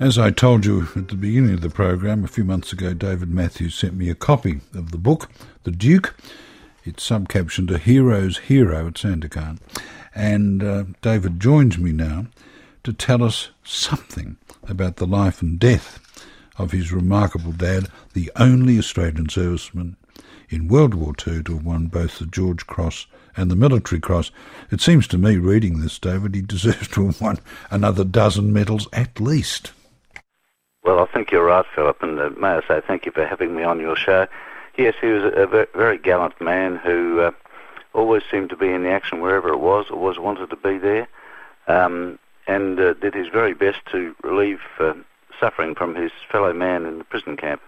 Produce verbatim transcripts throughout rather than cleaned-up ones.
As I told you at the beginning of the program, a few months ago, David Matthews sent me a copy of the book, The Duke. It's subcaptioned A Hero's Hero at Sandakan. And uh, David joins me now to tell us something about the life and death of his remarkable dad, the only Australian serviceman in World War Two to have won both the George Cross and the Military Cross. It seems to me, reading this, David, he deserves to have won another dozen medals at least. Well, I think you're right, Philip, and uh, may I say thank you for having me on your show. Yes, he was a very, very gallant man who uh, always seemed to be in the action wherever it was, always wanted to be there, um, and uh, did his very best to relieve uh, suffering from his fellow man in the prison camp.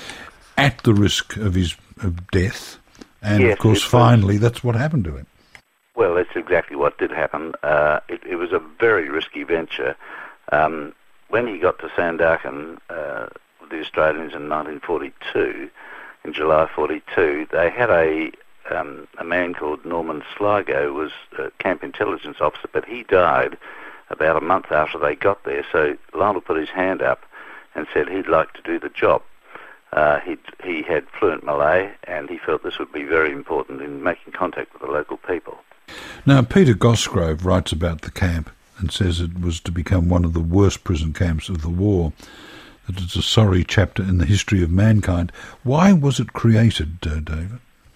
At the risk of his of death, and yes, of course finally was, that's what happened to him. Well, that's exactly what did happen. Uh, it, it was a very risky venture. Um, when he got to Sandakan uh, with the Australians in nineteen forty-two, in July forty-two, they had a um, a man called Norman Sligo, who was a camp intelligence officer, but he died about a month after they got there. So Lionel put his hand up and said he'd like to do the job. Uh, he he had fluent Malay, and he felt this would be very important in making contact with the local people. Now, Peter Gosgrove writes about the camp and says it was to become one of the worst prison camps of the war, that it's a sorry chapter in the history of mankind. Why was it created, uh, David?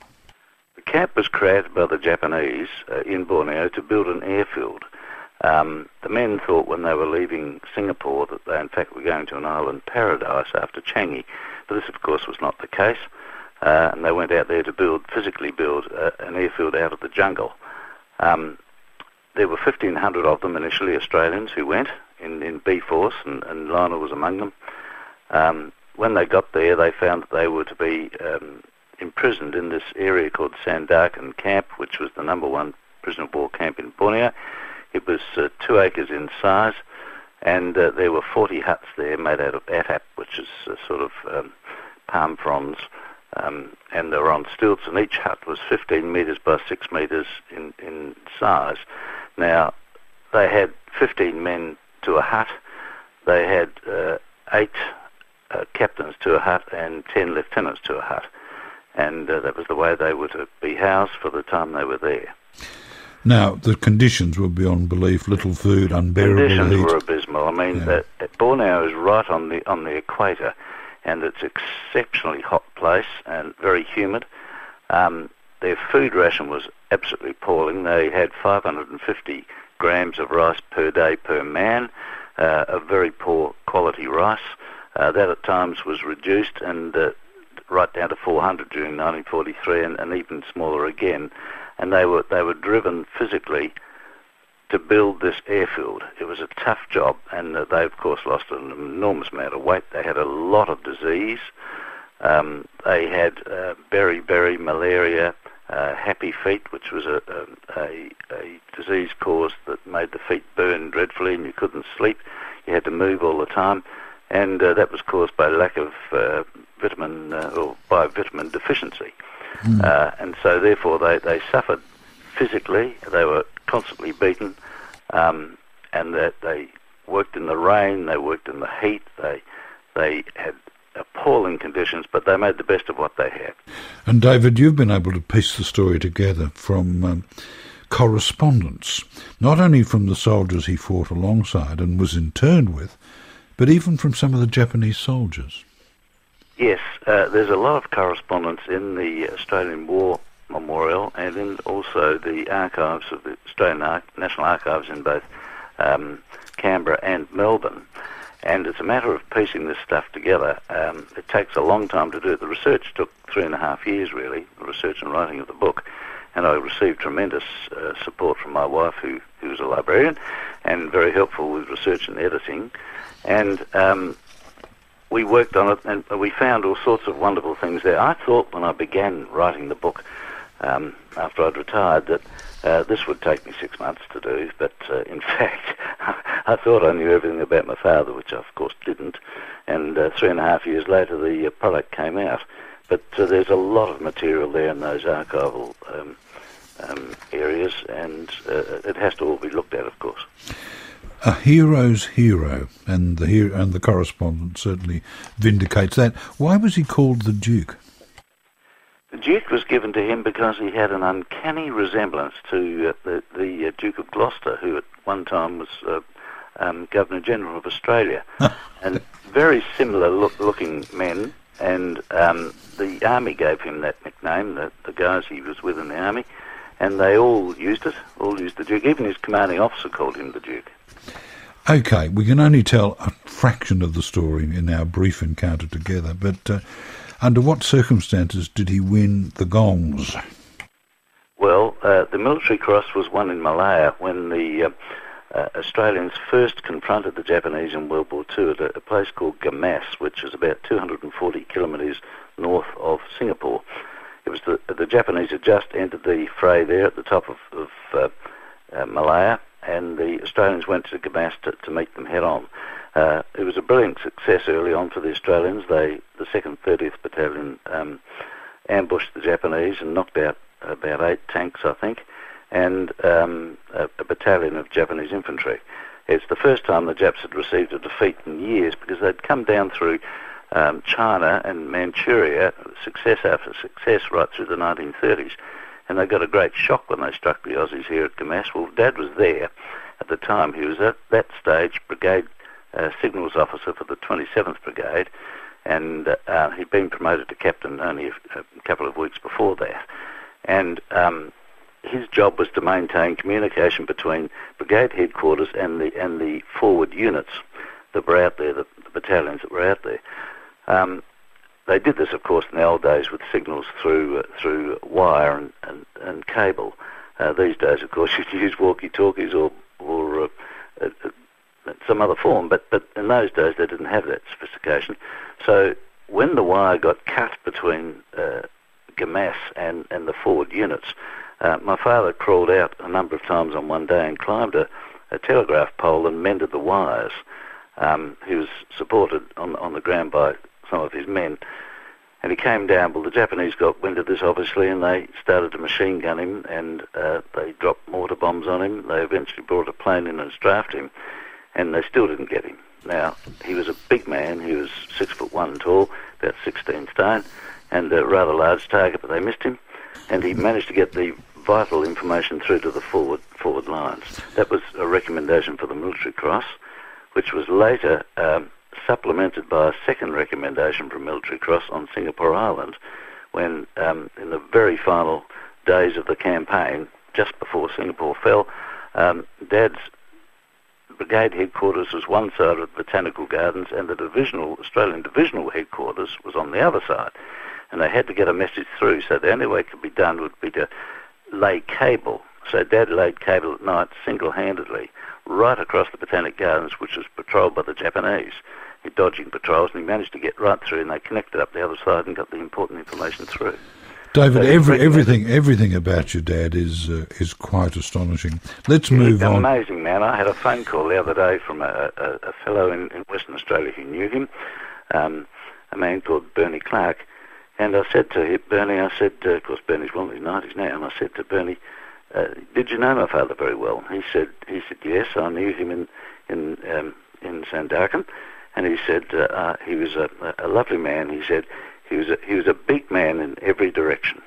The camp was created by the Japanese uh, in Borneo to build an airfield. Um, the men thought when they were leaving Singapore that they in fact were going to an island paradise after Changi, but this of course was not the case, uh, and they went out there to build, physically build uh, an airfield out of the jungle. Um, there were fifteen hundred of them initially, Australians, who went in, in B-Force, and, and Lionel was among them. Um, when they got there, they found that they were to be um, imprisoned in this area called Sandakan Camp, which was the number one prisoner of war camp in Borneo. It was uh, two acres in size, and uh, there were forty huts there made out of atap, which is uh, sort of um, palm fronds, um, and they were on stilts, and each hut was fifteen metres by six metres in, in size. Now, they had fifteen men to a hut. They had uh, eight uh, captains to a hut and ten lieutenants to a hut, and uh, that was the way they were to be housed for the time they were there. Now, the conditions were beyond belief, little food, unbearable heat. Conditions were abysmal. I mean, yeah. that, that Borneo is right on the on the equator, and it's an exceptionally hot place and very humid. Um, their food ration was absolutely appalling. They had five hundred fifty grams of rice per day per man, uh, of very poor quality rice. Uh, that at times was reduced and uh, right down to four hundred during nineteen forty-three, and, and even smaller again. And they were they were driven physically to build this airfield. It was a tough job, and uh, they of course lost an enormous amount of weight. They had a lot of disease. Um, they had uh, beriberi, malaria, uh, happy feet, which was a, a, a disease caused that made the feet burn dreadfully, and you couldn't sleep. You had to move all the time, and uh, that was caused by lack of uh, vitamin uh, or by vitamin deficiency. Mm. Uh, and so therefore they, they suffered physically. They were constantly beaten, um, and that they worked in the rain, they worked in the heat, they they had appalling conditions, but they made the best of what they had. And David, you've been able to piece the story together from um, correspondence, not only from the soldiers he fought alongside and was interned with, but even from some of the Japanese soldiers. Yes, uh, there's a lot of correspondence in the Australian War Memorial and in also the archives of the Australian Ar- National Archives in both um, Canberra and Melbourne. And it's a matter of piecing this stuff together. Um, it takes a long time to do it. The research took three and a half years, really, the research and writing of the book. And I received tremendous uh, support from my wife, who, who was a librarian, and very helpful with research and editing. And um, we worked on it, and we found all sorts of wonderful things there. I thought when I began writing the book, um, after I'd retired, that uh, this would take me six months to do, but uh, in fact, I thought I knew everything about my father, which I, of course, didn't, and uh, three and a half years later, the uh, product came out. But uh, there's a lot of material there in those archival um, um, areas, and uh, it has to all be looked at, of course. A hero's hero, and the hero, and the correspondent certainly vindicates that. Why was he called the Duke? The Duke was given to him because he had an uncanny resemblance to uh, the, the uh, Duke of Gloucester, who at one time was uh, um, Governor-General of Australia. And very similar look, looking men, and um, the army gave him that nickname, the, the guys he was with in the army, and they all used it, all used the Duke. Even his commanding officer called him the Duke. Okay, we can only tell a fraction of the story in our brief encounter together, but uh, under what circumstances did he win the gongs? Well, uh, the Military Cross was won in Malaya when the uh, uh, Australians first confronted the Japanese in World War Two at a, a place called Gamas, which is about two hundred forty kilometres north of Singapore. It was the, the Japanese had just entered the fray there at the top of, of uh, uh, Malaya, and the Australians went to Gamas to, to meet them head on. Uh, it was a brilliant success early on for the Australians. They, the second thirtieth Battalion um, ambushed the Japanese and knocked out about eight tanks, I think, and um, a, a battalion of Japanese infantry. It's the first time the Japs had received a defeat in years, because they'd come down through um, China and Manchuria, success after success right through the nineteen thirties, and they got a great shock when they struck the Aussies here at Gamas. Well, Dad was there at the time. He was at that stage brigade uh, signals officer for the twenty-seventh Brigade, and uh, he'd been promoted to captain only a, a couple of weeks before that. And um, his job was to maintain communication between brigade headquarters and the and the forward units that were out there, the, the battalions that were out there. Um, they did this, of course, in the old days with signals through uh, through wire and, and, and cable. Uh, these days, of course, you'd use walkie-talkies or or uh, uh, uh, some other form, but, but in those days they didn't have that sophistication. So when the wire got cut between uh, Gamas and, and the forward units, uh, my father crawled out a number of times on one day and climbed a, a telegraph pole and mended the wires. Um, he was supported on, on the ground by some of his men, and he came down. Well, the Japanese got wind of this, obviously, and they started to machine gun him, and uh, they dropped mortar bombs on him. They eventually brought a plane in and strafed him, and they still didn't get him. Now, he was a big man. He was six foot one tall, about sixteen stone, and a rather large target, but they missed him, and he managed to get the vital information through to the forward forward lines. That was a recommendation for the Military Cross, which was later um, supplemented by a second recommendation from Military Cross on Singapore Island, when um, in the very final days of the campaign, just before Singapore fell, um, Dad's brigade headquarters was one side of the Botanical Gardens, and the divisional Australian divisional headquarters was on the other side. And they had to get a message through, so the only way it could be done would be to lay cable. So Dad laid cable at night single-handedly right across the Botanic Gardens, which was patrolled by the Japanese. He dodging patrols, and he managed to get right through, and they connected up the other side and got the important information through. David, so every, everything everything about your dad is uh, is quite astonishing. Let's He's move an on. Amazing man. I had a phone call the other day from a, a, a fellow in, in Western Australia who knew him, um, a man called Bernie Clark. And I said to him, Bernie, I said, uh, of course Bernie's well in his nineties now, and I said to Bernie, uh, did you know my father very well? He said, he said, yes, I knew him in in um, in Sandakan. And he said uh, uh, he was a, a lovely man. He said he was a, he was a big man in every direction.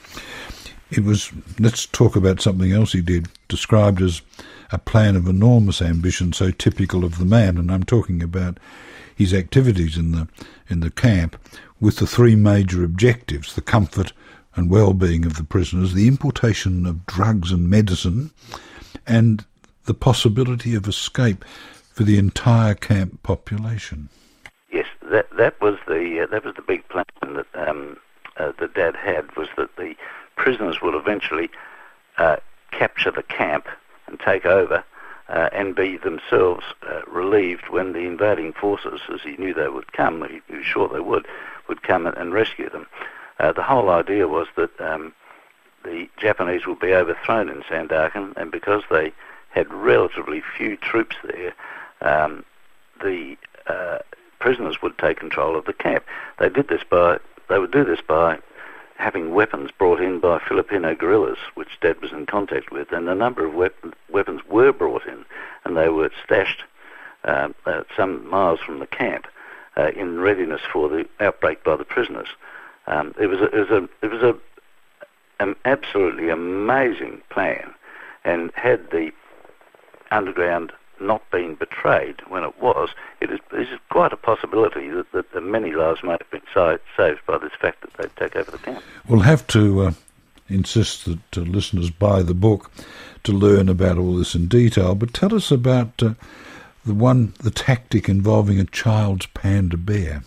It was, let's talk about something else he did, described as a plan of enormous ambition, so typical of the man, and I'm talking about his activities in the in the camp with the three major objectives: the comfort and well-being of the prisoners, the importation of drugs and medicine, and the possibility of escape for the entire camp population. Yes, that that was the uh, that was the big plan that um, uh, that Dad had, was that the prisoners would eventually uh, capture the camp and take over uh, and be themselves uh, relieved when the invading forces, as he knew they would come, he was sure they would, would come and, and rescue them. Uh, the whole idea was that um, the Japanese would be overthrown in Sandakan, and because they had relatively few troops there, um, the uh, prisoners would take control of the camp. They did this by, they would do this by having weapons brought in by Filipino guerrillas, which Dad was in contact with, and a number of weapon, weapons were brought in, and they were stashed uh, uh, some miles from the camp uh, in readiness for the outbreak by the prisoners. Um, it was a, it was a, it was a, an absolutely amazing plan, and had the underground not been betrayed when it was, it is, it is quite a possibility that, that, that many lives might have been si- saved by this fact that they'd take over the camp. We'll have to uh, insist that uh, listeners buy the book to learn about all this in detail, but tell us about uh, the one, the tactic involving a child's panda bear.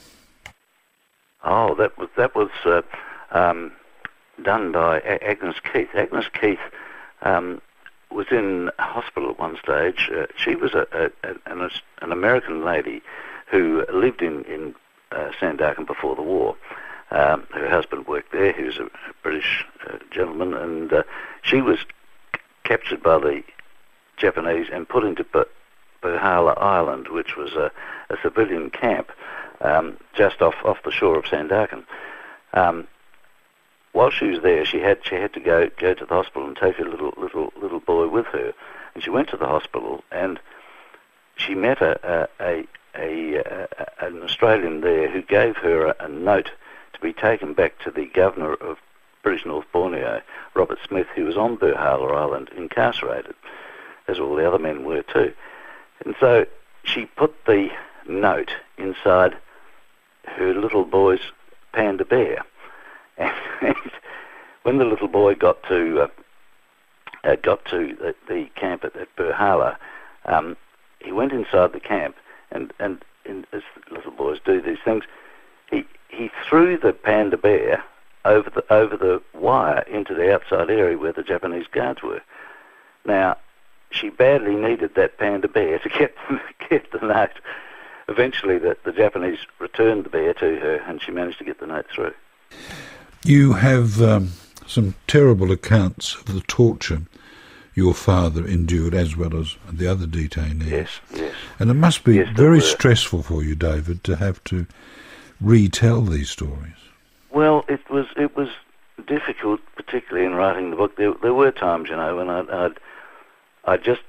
Oh, that was that was uh, um, done by a- Agnes Keith. Agnes Keith um, was in hospital at one stage. Uh, she was a, a, an, an American lady who lived in, in uh, Sandakan before the war. Um, her husband worked there. He was a, a British uh, gentleman, and uh, she was c- captured by the Japanese and put into B- Berhala Island, which was a, a civilian camp um, just off, off the shore of Sandakan. Um, While she was there, she had she had to go go to the hospital and take her little little little boy with her, and she went to the hospital and she met a a, a, a, a an Australian there who gave her a, a note to be taken back to the governor of British North Borneo, Robert Smith, who was on Berhala Island incarcerated, as all the other men were too. And so she put the note inside her little boy's panda bear. And when the little boy got to uh, uh, got to the, the camp at, at Berhala, um, he went inside the camp, and and in, as little boys do these things, he he threw the panda bear over the over the wire into the outside area where the Japanese guards were. Now, she badly needed that panda bear to get get the note. Eventually, the, the Japanese returned the bear to her, and she managed to get the note through. You have um, some terrible accounts of the torture your father endured, as well as the other detainees. Yes, yes. And it must be yes, very stressful for you, David, to have to retell these stories. Well, it was it was difficult, particularly in writing the book. There, there were times, you know, when I'd, I'd I just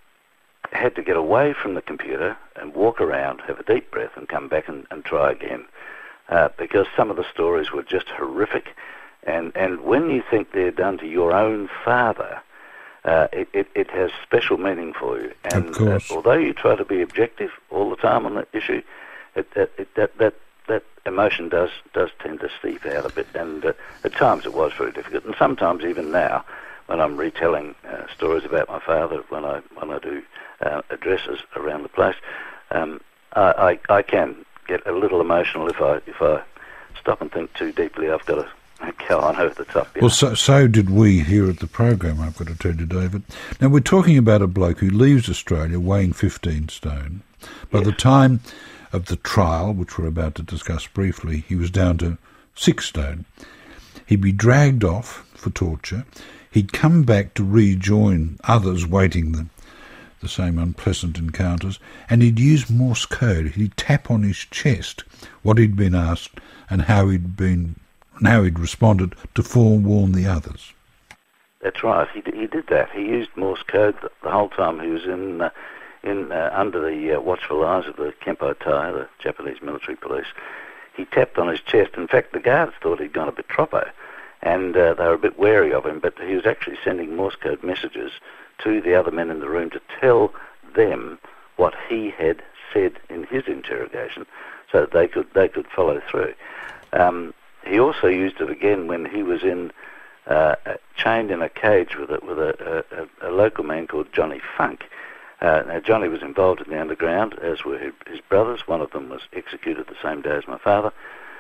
had to get away from the computer and walk around, have a deep breath, and come back and, and try again. Uh, because some of the stories were just horrific. And, and when you think they're done to your own father, uh, it, it, it has special meaning for you. And of course. Uh, although you try to be objective all the time on that issue, it, it, it, that, that, that emotion does, does tend to steep out a bit. And uh, at times it was very difficult. And sometimes even now, when I'm retelling uh, stories about my father, when I, when I do uh, addresses around the place, um, I, I, I can get a little emotional if I if I stop and think too deeply. I've got to go on over the top. Well, so, so did we here at the program, I've got to tell you, David. Now, we're talking about a bloke who leaves Australia weighing fifteen stone. By yes. the time of the trial, which we're about to discuss briefly, he was down to six stone. He'd be dragged off for torture. He'd come back to rejoin others waiting the the same unpleasant encounters, and he'd use Morse code. He'd tap on his chest what he'd been asked and how he'd been, and how he'd responded to forewarn the others. That's right. He he did that. He used Morse code the, the whole time he was in uh, in uh, under the uh, watchful eyes of the Kempo Tai, the Japanese military police. He tapped on his chest. In fact, the guards thought he'd gone a bit troppo, and uh, they were a bit wary of him. But he was actually sending Morse code messages to the other men in the room to tell them what he had said in his interrogation, so that they could they could follow through. Um, he also used it again when he was in uh, chained in a cage with a, with a, a, a local man called Johnny Funk. Uh, now Johnny was involved in the underground, as were his brothers. One of them was executed the same day as my father.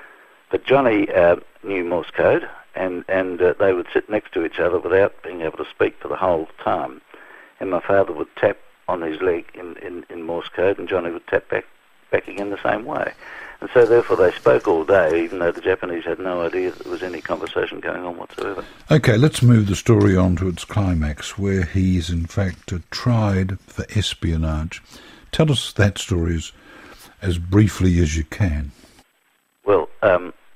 But Johnny uh, knew Morse code, and and uh, they would sit next to each other without being able to speak for the whole time. And my father would tap on his leg in, in, in Morse code, and Johnny would tap back back again the same way. And so therefore they spoke all day, even though the Japanese had no idea that there was any conversation going on whatsoever. Okay, let's move the story on to its climax, where he is in fact uh, tried for espionage. Tell us that story as, as briefly as you can. Well, um,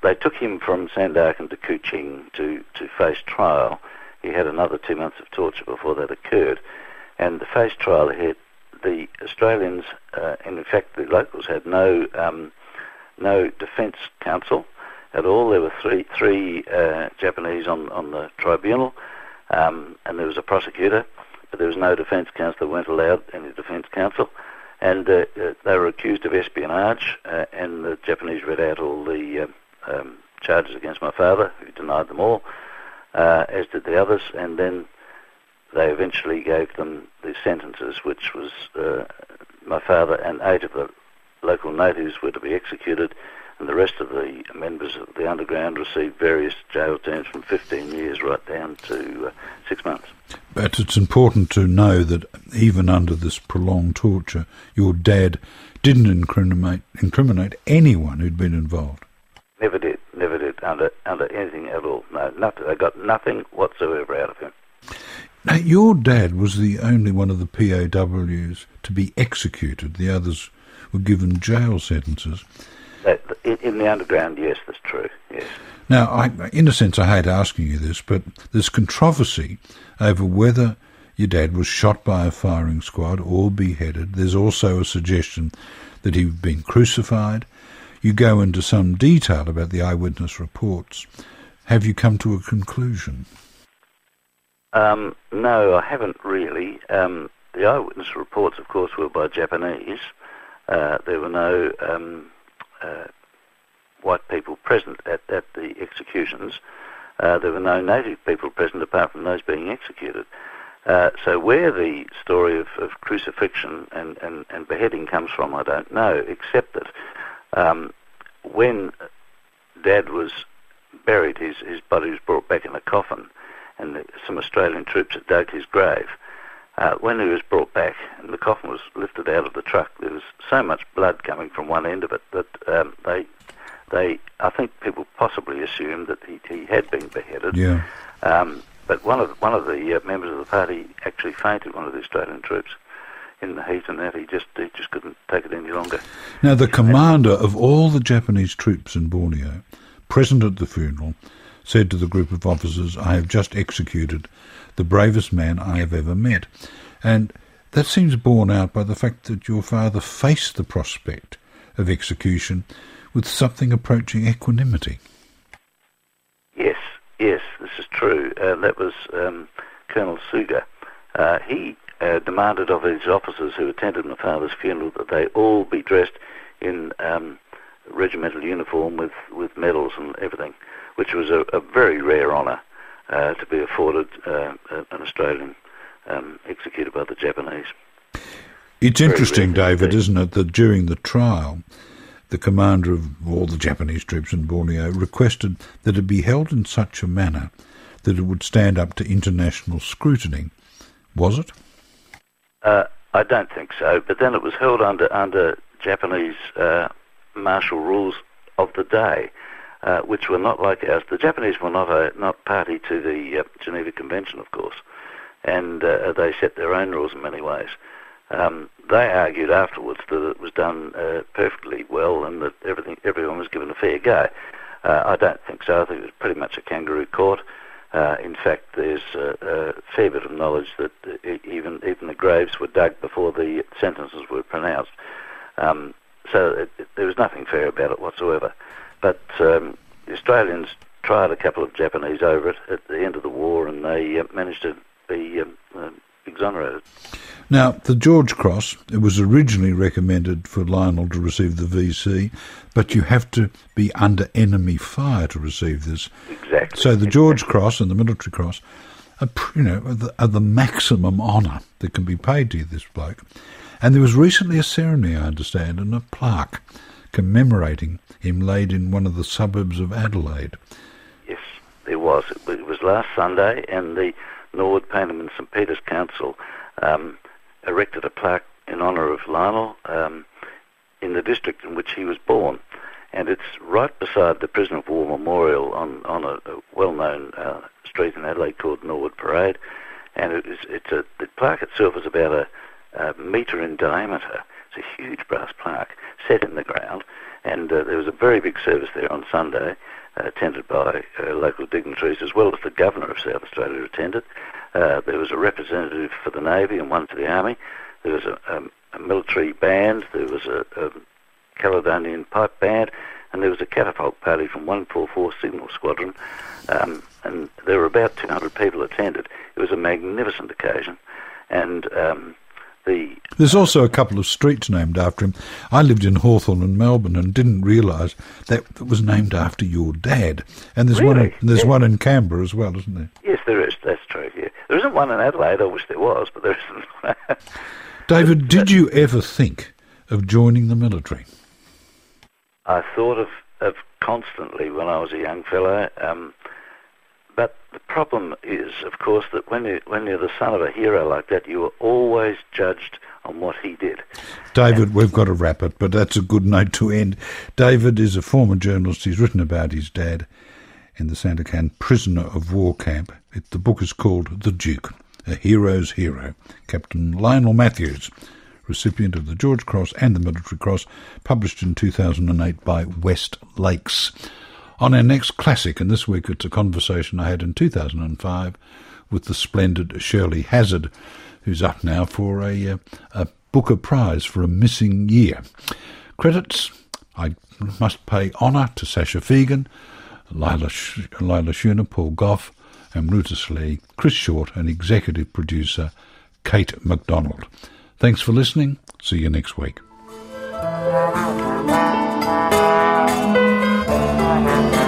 they took him from Sandakan to Kuching to, to face trial. He had another two months of torture before that occurred. And the face trial, had, the Australians, uh, and in fact the locals, had no um, no defence counsel at all. There were three three uh, Japanese on, on the tribunal, um, and there was a prosecutor, but there was no defence counsel. They weren't allowed any defence counsel. And uh, uh, they were accused of espionage, uh, and the Japanese read out all the uh, um, charges against my father, who denied them all, uh, as did the others, and then they eventually gave them the sentences, which was uh, my father and eight of the local natives were to be executed, and the rest of the members of the underground received various jail terms from fifteen years right down to uh, six months. But it's important to know that even under this prolonged torture, your dad didn't incriminate incriminate anyone who'd been involved. Never did, never did, under under anything at all. No, nothing. They got nothing whatsoever out of him. Now, your dad was the only one of the P O Ws to be executed. The others were given jail sentences. That, in, in the underground, yes, that's true, yes. Now, I, in a sense, I hate asking you this, but there's controversy over whether your dad was shot by a firing squad or beheaded. There's also a suggestion that he'd been crucified. You go into some detail about the eyewitness reports. Have you come to a conclusion? Um, no, I haven't really. Um, the eyewitness reports, of course, were by Japanese. Uh, there were no um, uh, white people present at, at the executions. Uh, there were no native people present apart from those being executed. Uh, so where the story of, of crucifixion and, and, and beheading comes from, I don't know, except that um, when Dad was buried, his, his body was brought back in a coffin, and the, some Australian troops had dug his grave. Uh, when he was brought back and the coffin was lifted out of the truck, there was so much blood coming from one end of it that um, they, they, I think people possibly assumed that he, he had been beheaded. Yeah. Um, but one of one of the uh, members of the party actually fainted, one of the Australian troops, in the heat, and that he just he just couldn't take it any longer. Now, the commander of all the Japanese troops in Borneo, present at the funeral, said to the group of officers, "I have just executed the bravest man I have ever met." And that seems borne out by the fact that your father faced the prospect of execution with something approaching equanimity. Yes, yes, this is true. Uh, that was um, Colonel Suga. Uh, he uh, demanded of his officers who attended my father's funeral that they all be dressed in um, regimental uniform with, with medals and everything, which was a, a very rare honour uh, to be afforded uh, an Australian um, executed by the Japanese. It's very interesting, David, indeed. isn't it, that during the trial, the commander of all the Japanese troops in Borneo requested that it be held in such a manner that it would stand up to international scrutiny. Was it? Uh, I don't think so, but then it was held under under Japanese uh, martial rules of the day, uh, which were not like ours. The Japanese were not a, not party to the uh, Geneva Convention, of course, and uh, they set their own rules in many ways. Um, they argued afterwards that it was done uh, perfectly well and that everything everyone was given a fair go. Uh, I don't think so. I think it was pretty much a kangaroo court. Uh, in fact, there's a, a fair bit of knowledge that even even the graves were dug before the sentences were pronounced. Um, so it, it, there was nothing fair about it whatsoever. But um, the Australians tried a couple of Japanese over it at the end of the war, and they uh, managed to be um, uh, exonerated. Now, the George Cross, it was originally recommended for Lionel to receive the V C, but you have to be under enemy fire to receive this. Exactly. So the George Cross and the Military Cross are, you know, are the, are the maximum honour that can be paid to this bloke. And there was recently a ceremony, I understand, and a plaque commemorating him laid in one of the suburbs of Adelaide. Yes, there was. It was last Sunday, and the Norwood, Payneham and St Peter's Council um, erected a plaque in honour of Lionel um, in the district in which he was born. And it's right beside the Prisoner of War Memorial on, on a, a well-known uh, street in Adelaide called Norwood Parade. And it is, it's a, the plaque itself is about a, a metre in diameter. It's a huge brass plaque set in the ground, And uh, there was a very big service there on Sunday, uh, attended by uh, local dignitaries, as well as the Governor of South Australia attended. Uh, there was a representative for the Navy and one for the Army. There was a, a, a military band. There was a, a Caledonian pipe band. And there was a catapult party from one forty-four Signal Squadron. Um, and there were about two hundred people attended. It was a magnificent occasion. And um, the... There's also a couple of streets named after him. I lived in Hawthorne in Melbourne and didn't realise that it was named after your dad. And there's, really? one, in, there's yeah. one in Canberra as well, isn't there? Yes, there is. That's true, yeah. There isn't one in Adelaide. I wish there was, but there isn't. David, did you ever think of joining the military? I thought of, of constantly when I was a young fellow. Um, but the problem is, of course, that when, you, when you're the son of a hero like that, you are always judged on what he did. David, and, we've got to wrap it, but that's a good note to end. David is a former journalist. He's written about his dad in the Sandakan prisoner of war camp. It, the book is called The Duke, A Hero's Hero. Captain Lionel Matthews, recipient of the George Cross and the Military Cross, published in two thousand eight by West Lakes. On our next classic, and this week it's a conversation I had in two thousand five with the splendid Shirley Hazzard, who's up now for a, a, a Booker Prize for a missing year. Credits, I must pay honour to Sasha Fegan, Lila, Sh- Lila Schooner, Paul Goff, and Rutus Lee, Chris Short, and executive producer Kate MacDonald. Thanks for listening. See you next week. Thank you.